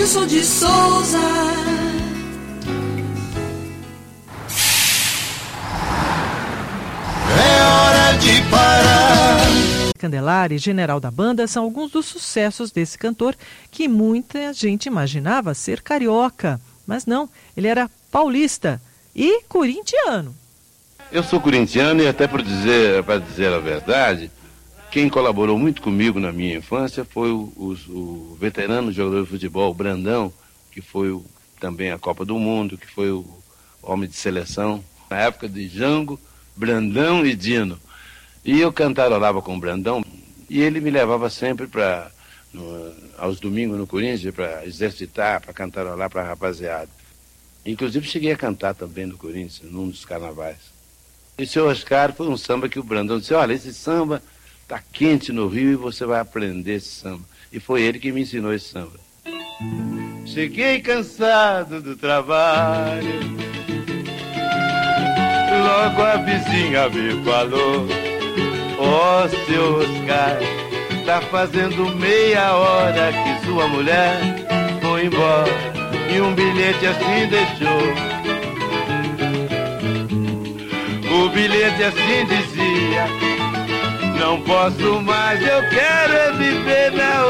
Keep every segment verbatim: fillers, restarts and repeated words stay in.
Edilson de Souza. É hora de parar. Candelária e General da Banda são alguns dos sucessos desse cantor que muita gente imaginava ser carioca, mas não, ele era paulista e corintiano. Eu sou corintiano e até por dizer, para dizer a verdade, quem colaborou muito comigo na minha infância foi o, o, o veterano jogador de futebol Brandão, que foi o, também a Copa do Mundo, que foi o homem de seleção na época de Jango, Brandão e Dino. E eu cantarolava com o Brandão e ele me levava sempre para aos domingos no Corinthians para exercitar, para cantarolar para a rapaziada. Inclusive cheguei a cantar também no Corinthians, num dos carnavais. E o seu Oscar foi um samba que o Brandão disse, olha, esse samba tá quente no Rio e você vai aprender esse samba. E foi ele que me ensinou esse samba. Cheguei cansado do trabalho, logo a vizinha me falou, ó oh, seu Oscar, tá fazendo meia hora que sua mulher foi embora e um bilhete assim deixou. O bilhete assim dizia, não posso mais, eu quero é viver na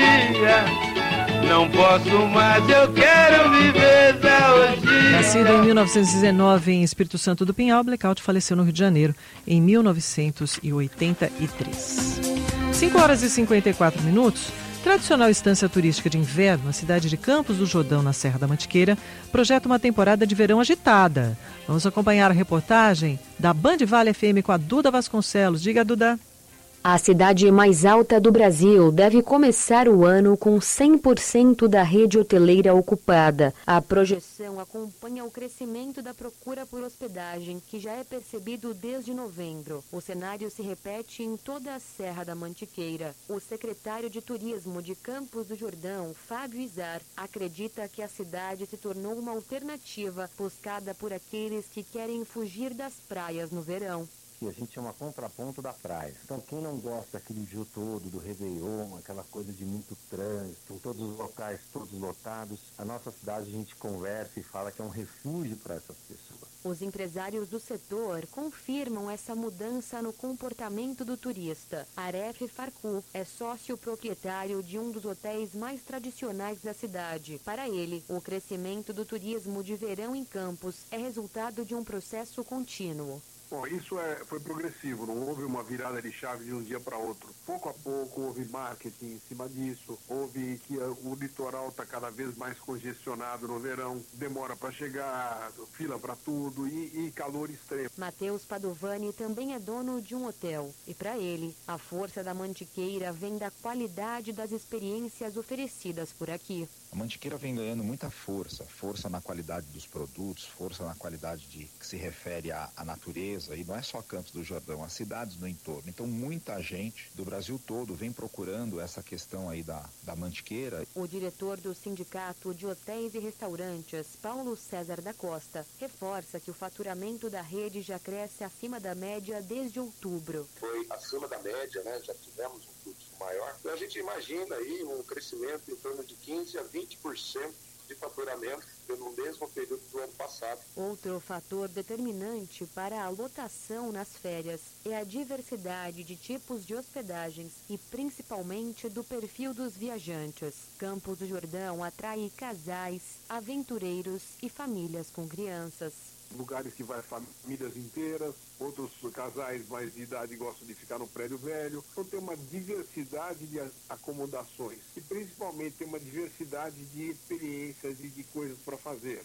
orgia. Não posso mais, eu quero viver na orgia. Nascido em mil novecentos e dezenove em Espírito Santo do Pinhal, Blackout faleceu no Rio de Janeiro em mil novecentos e oitenta e três. cinco horas e cinquenta e quatro minutos. Tradicional estância turística de inverno, na cidade de Campos do Jordão, na Serra da Mantiqueira, projeta uma temporada de verão agitada. Vamos acompanhar a reportagem da Band Vale F M com a Duda Vasconcelos. Diga, Duda. A cidade mais alta do Brasil deve começar o ano com cem por cento da rede hoteleira ocupada. A projeção acompanha o crescimento da procura por hospedagem, que já é percebido desde novembro. O cenário se repete em toda a Serra da Mantiqueira. O secretário de Turismo de Campos do Jordão, Fábio Izar, acredita que a cidade se tornou uma alternativa buscada por aqueles que querem fugir das praias no verão. E a gente é uma contraponto da praia. Então quem não gosta daquele dia todo, do Réveillon, aquela coisa de muito trânsito, todos os locais todos lotados, a nossa cidade a gente conversa e fala que é um refúgio para essas pessoas. Os empresários do setor confirmam essa mudança no comportamento do turista. Aref Farcu é sócio proprietário de um dos hotéis mais tradicionais da cidade. Para ele, o crescimento do turismo de verão em Campos é resultado de um processo contínuo. Bom, isso é, foi progressivo, não houve uma virada de chave de um dia para outro. Pouco a pouco houve marketing em cima disso, houve que o litoral está cada vez mais congestionado no verão, demora para chegar, fila para tudo e, e calor extremo. Matheus Padovani também é dono de um hotel e para ele, a força da Mantiqueira vem da qualidade das experiências oferecidas por aqui. A Mantiqueira vem ganhando muita força, força na qualidade dos produtos, força na qualidade de que se refere à, à natureza, e não é só Campos do Jordão, as cidades no entorno. Então muita gente do Brasil todo vem procurando essa questão aí da, da Mantiqueira. O diretor do Sindicato de Hotéis e Restaurantes, Paulo César da Costa, reforça que o faturamento da rede já cresce acima da média desde outubro. Foi acima da média, né? Já tivemos um fluxo maior. Então a gente imagina aí um crescimento em torno de quinze a vinte por cento de faturamento no mesmo período do ano passado. Outro fator determinante para a lotação nas férias é a diversidade de tipos de hospedagens e principalmente do perfil dos viajantes. Campos do Jordão atrai casais, aventureiros e famílias com crianças. Lugares que vai famílias inteiras, outros casais mais de idade gostam de ficar no prédio velho. Então tem uma diversidade de acomodações e principalmente tem uma diversidade de experiências e de coisas para fazer.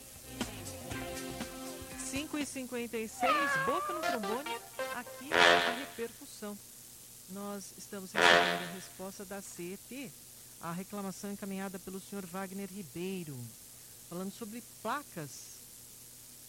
cinco e cinquenta e seis, Boca no trombone, aqui na repercussão. Nós estamos recebendo a resposta da C E T, a reclamação encaminhada pelo senhor Wagner Ribeiro, falando sobre placas